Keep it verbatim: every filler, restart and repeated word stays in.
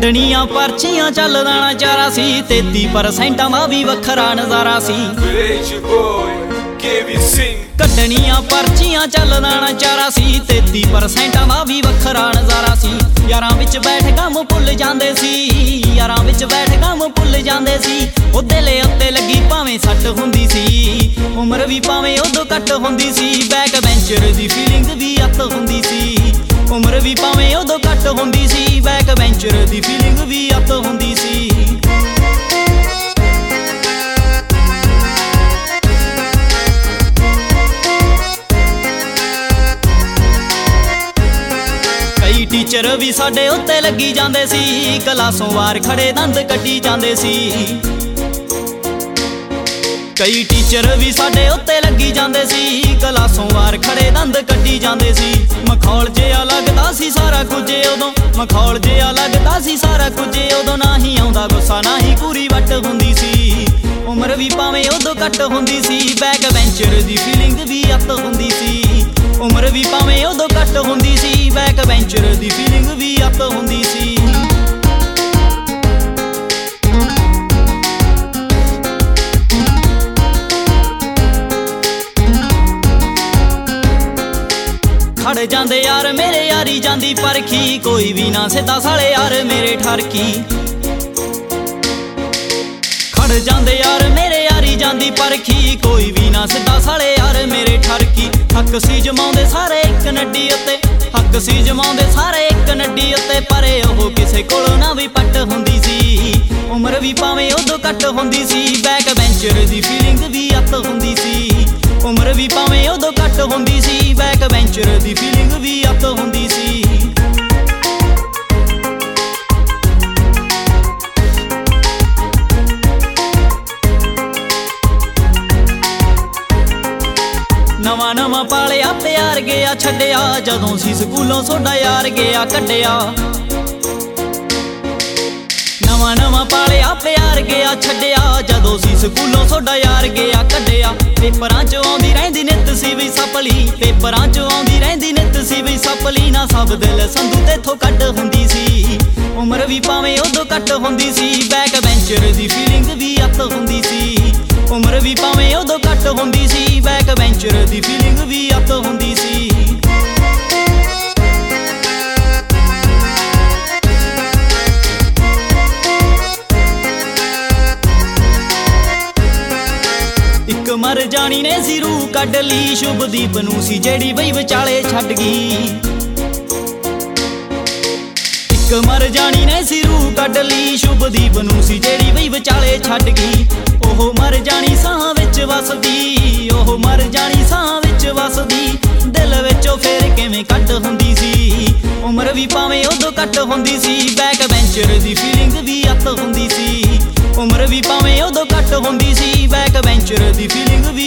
ਕੱਢਣੀਆਂ ਪਰਚੀਆਂ ਚੱਲਦਾ ਨਾ ਚਾਰਾ ਸੀ ਤੇਤੀ ਪਰਸੈਂਟਾਂ ਦਾ ਵੀ ਵੱਖਰਾ ਨਜ਼ਾਰਾ ਸੀ। ਕੱਢਣੀਆਂ ਪਰਚੀਆਂ ਚੱਲਦਾ ਨਾ ਚਾਰਾ ਸੀ ਤੇਤੀ ਪਰਸੈਂਟਾਂ ਦਾ ਵੀ ਵੱਖਰਾ ਨਜ਼ਾਰਾ ਸੀ। ਯਾਰਾਂ ਵਿੱਚ ਬੈਠ ਗਮ ਭੁੱਲ ਜਾਂਦੇ ਸੀ, ਯਾਰਾਂ ਵਿੱਚ ਬੈਠ ਗਮ ਭੁੱਲ ਜਾਂਦੇ ਸੀ। ਉਹ ਦਿਲ ਉੱਤੇ ਲੱਗੀ ਭਾਵੇਂ ਸੱਟ ਹੁੰਦੀ ਸੀ, ਉਮਰ ਵੀ ਭਾਵੇਂ ਉਦੋਂ ਘੱਟ ਹੁੰਦੀ ਸੀ। ਬੈਕ ਬੈਂਚਰ ਦੀ ਫੀਲਿੰਗ ਵੀ ਅੱਤ ਹੁੰਦੀ ਸੀ, ਉਮਰ ਵੀ ਭਾਵੇਂ ਉਦੋਂ ਘੱਟ ਹੁੰਦੀ ਸੀ। ਬੈਕ ਬੈਂਚਰ ਦੀ ਫੀਲਿੰਗ ਵੀ ਅੱਤ ਹੁੰਦੀ ਸੀ। ਕਈ ਟੀਚਰ ਵੀ ਸਾਡੇ ਉੱਤੇ ਲੱਗੀ ਜਾਂਦੇ ਸੀ, ਕਲਾਸੋਂ ਵਾਰ ਖੜੇ ਦੰਦ ਕੱਢੀ ਜਾਂਦੇ ਸੀ। ਕਈ ਟੀਚਰ ਵੀ ਸਾਡੇ ਉੱਤੇ ਲੱਗੀ ਜਾਂਦੇ ਸੀ, ਕਲਾਸੋਂ ਵਾਰ ਖੜੇ ਦੰਦ ਕੱਢੀ ਜਾਂਦੇ ਸੀ। ਮਖੌਲ ਜਿਹਾ ਲੱਗਦਾ ਸੀ ਸਾਰਾ ਕੁਝ ਉਦੋਂ, ਮਖੌਲ ਜਿਹਾ ਲੱਗਦਾ ਸੀ ਸਾਰਾ ਕੁਝ ਉਦੋਂ। ਨਾ ਹੀ ਆਉਂਦਾ ਗੁੱਸਾ ਨਾ ਹੀ ਪੂਰੀ ਵੱਟ ਹੁੰਦੀ ਸੀ, ਉਮਰ ਵੀ ਭਾਵੇਂ ਉਦੋਂ ਘੱਟ ਹੁੰਦੀ ਸੀ। ਬੈਕ ਬੈਂਚਰ ਦੀ ਫੀਲਿੰਗ ਵੀ ਅੱਤ ਹੁੰਦੀ ਸੀ, ਉਮਰ ਵੀ ਭਾਵੇਂ ਉਦੋਂ ਘੱਟ ਹੁੰਦੀ ਸੀ। ਬੈਕ ਬੈਂਚਰ ਦੀ ਫੀਲਿੰਗ ਵੀ ਅੱਤ ਹੁੰਦੀ ਸੀ। ਖੜ ਜਾਂਦੇ ਯਾਰ ਮੇਰੇ ਯਾਰੀ ਜਾਂਦੀ ਪਰਖੀ, ਕੋਈ ਵੀ ਨਾ ਸਿੱਧਾ ਸਾਲੇ ਯਾਰ ਮੇਰੇ ਠਰਕੀ। ਖੜ ਜਾਂਦੇ ਯਾਰ ਮੇਰੇ ਯਾਰੀ ਜਾਂਦੀ ਪਰਖੀ, ਕੋਈ ਵੀ ਨਾ ਸਿੱਧਾ ਸਾਲੇ ਯਾਰ ਮੇਰੇ ਠਰਕੀ। ਹੱਕ ਸੀ ਜਮਾਉਂਦੇ ਸਾਰੇ ਇੱਕ ਨੱਡੀ ਉੱਤੇ, ਹੱਕ ਸੀ ਜਮਾਉਂਦੇ ਸਾਰੇ ਇੱਕ ਨੱਡੀ ਉੱਤੇ। ਪਰ ਉਹ ਕਿਸੇ ਕੋਲੋਂ ਨਾ ਵੀ ਪੱਟ ਹੁੰਦੀ ਸੀ, ਉਮਰ ਵੀ ਭਾਵੇਂ ਉਦੋਂ ਘੱਟ ਹੁੰਦੀ ਸੀ। ਬੈਕ ਬੈਂਚਰ ਦੀ ਫੀਲਿੰਗ ਵੀ ਅੱਤ ਹੁੰਦੀ ਸੀ, ਉਮਰ ਵੀ ਭਾਵੇਂ ਉਦੋਂ ਘੱਟ ਹੁੰਦੀ ਸੀ। ਬੈਕ ਬੈਂਚਰ ਦੀ ਫੀਲਿੰਗ ਵੀ ਅੱਤ ਹੁੰਦੀ ਸੀ। ਨਵਾਂ ਨਵਾਂ ਪਾਲਿਆ ਪਿਆਰ ਗਿਆ ਛੱਡਿਆ, ਜਦੋਂ ਸੀ ਸਕੂਲੋਂ ਸੋਡਾ ਯਾਰ ਗਿਆ ਕੱਢਿਆ। ਨਵਾਂ ਨਵਾਂ ਪਾਲਿਆ ਪਿਆਰ ਗਿਆ ਛੱਡਿਆ, ਜਦੋਂ ਸੀ ਸਕੂਲੋਂ ਸੋਡਾ ਯਾਰ ਗਿਆ ਕੱਢਿਆ। ਪੇਪਰਾਂ 'ਚ ਆਉਂਦੀ ਰਹਿੰਦੀ ਨਿੱਤ ਸੀ ਵੀ ਸਪਲੀ, ਪੇਪਰਾਂ 'ਚ ਆਉਂਦੀ ਰਹਿੰਦੀ ਨਿੱਤ ਸੀ ਵੀ ਸਪਲੀ। ਨਾ ਸਭ ਦਿਲ ਸੰਧੂ ਤੇਥੋਂ ਕੱਢ ਹੁੰਦੀ ਸੀ, ਉਮਰ ਵੀ ਭਾਵੇਂ ਉਦੋਂ ਘੱਟ ਹੁੰਦੀ ਸੀ। ਬੈਕ ਬੈਂਚਰ ਦੀ ਫੀਲਿੰਗ ਵੀ ਅੱਤ ਹੁੰਦੀ ਸੀ, ਉਮਰ ਵੀ ਭਾਵੇਂ ਉਦੋਂ ਘੱਟ ਹੁੰਦੀ ਸੀ। ਬੈਕ ਬੈਂਚਰ ਦੀ ਫੀਲਿੰਗ ਵੀ ਅੱਤ ਹੁੰਦੀ ਸੀ। ਇੱਕ ਮਰ ਜਾਣੀ ਨੇ ਸੀ ਰੂਹ ਕੱਢ ਲਈ, ਸ਼ੁਭਦੀਪ ਨੂੰ ਸੀ ਜਿਹੜੀ ਬਈ ਵਿਚਾਲੇ ਛੱਡ ਗਈ। ਇੱਕ ਮਰ ਜਾਣੀ ਨੇ ਸੀ ਰੂਹ ਕੱਢ ਲਈ, ਸ਼ੁਭਦੀਪ ਨੂੰ ਸੀ ਜਿਹੜੀ ਬਈ ਵਿਚਾਲੇ ਛੱਡ ਗਈ। ਉਹ ਮਰ ਜਾਣੀ ਸਾਹ ਵਿੱਚ ਵਸਦੀ, ਉਹ ਮਰ ਜਾਣੀ ਸਾਹ ਵਿੱਚ ਵਸਦੀ। ਦਿਲ ਵਿੱਚੋਂ ਫੇਰ ਕਿਵੇਂ ਕੱਢ ਹੁੰਦੀ ਸੀ, ਉਮਰ ਵੀ ਭਾਵੇਂ ਉਦੋਂ ਘੱਟ ਹੁੰਦੀ ਸੀ। ਬੈਕ ਬੈਂਚਰ ਦੀ ਫੀਲਿੰਗ ਵੀ ਅੱਤ ਹੁੰਦੀ ਸੀ, ਉਮਰ ਵੀ ਭਾਵੇਂ ਉਦੋਂ ਘੱਟ ਹੁੰਦੀ ਸੀ। ਬੈਕ ਬੈਂਚਰ ਦੀ ਫੀਲਿੰਗ